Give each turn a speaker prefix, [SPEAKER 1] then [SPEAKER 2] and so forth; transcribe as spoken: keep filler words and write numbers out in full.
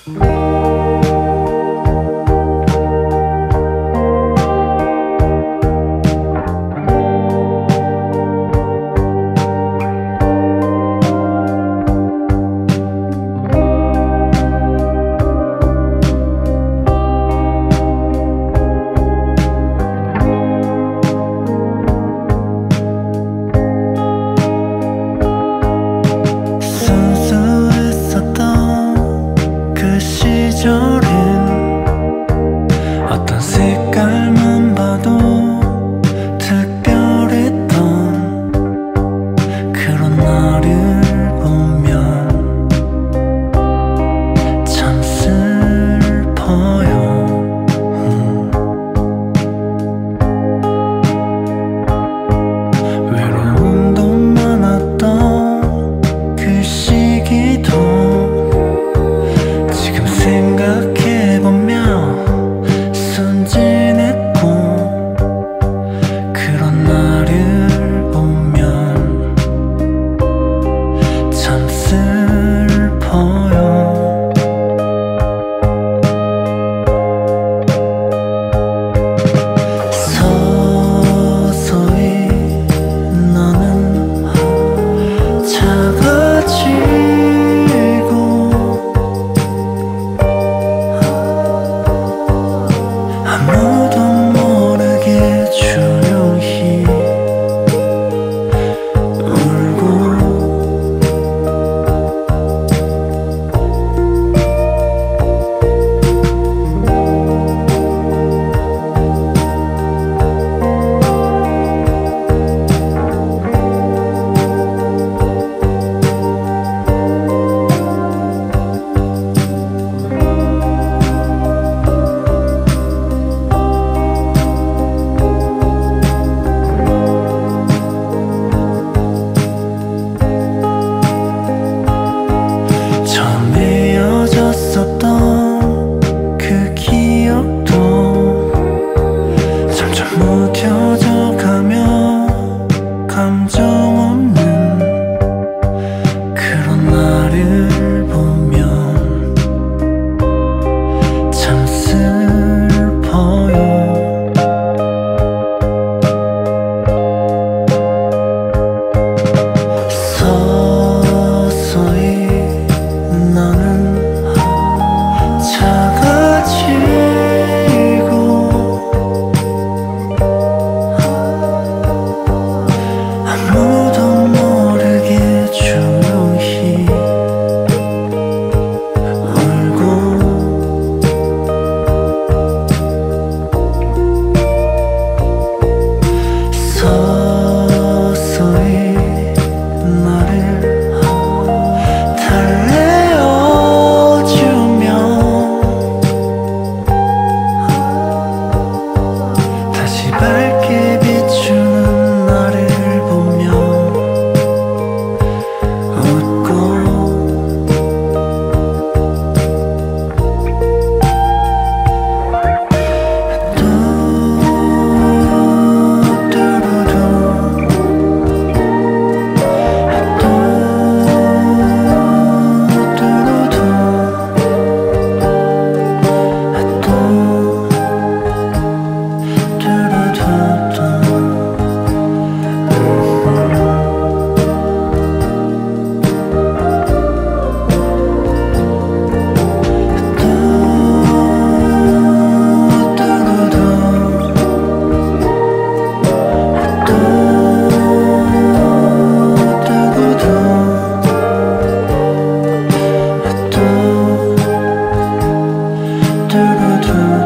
[SPEAKER 1] 어떤 색깔만 봐도 특별했던 그런 나를 보면 참 슬퍼요. 음. 외로움도 많았던 그 시기도 지금 생각해보면 순진했고 그런 나를 보면 참 슬퍼요. 서서히 나는 작아지고 아무도 모르게 조용히 울고 처음 헤어졌었던 그 기억도 점점 무뎌져 가며 감정 없는 그런 나를 보면 참 슬퍼요. 서서히 나는 작아지고 아무도 모르게 조용히 울고 서서히 나를 달래어주며 다시 밝게 비추는 나를 보며 웃고 do do do